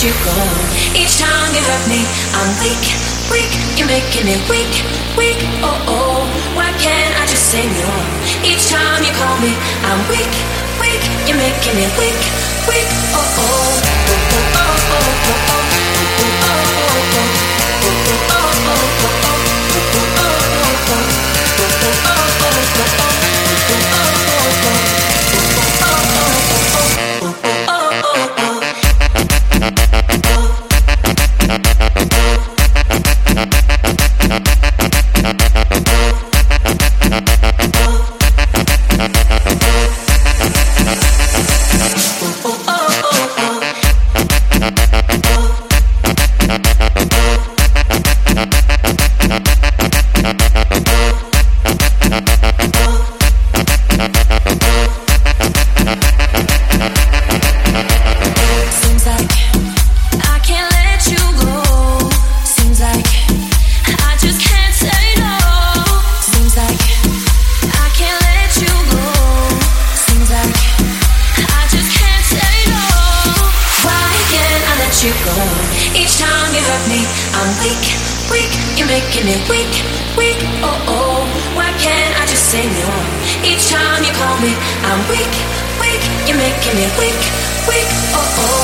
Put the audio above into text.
you go. Each time you hurt me, I'm weak, weak. You're making me weak, weak. Oh oh, why can't I just say no? Each time you call me, I'm weak, weak. You're making me weak, weak. Oh oh, oh oh oh oh oh. Each time you call me, I'm weak, weak. You're making me weak, weak. Oh oh.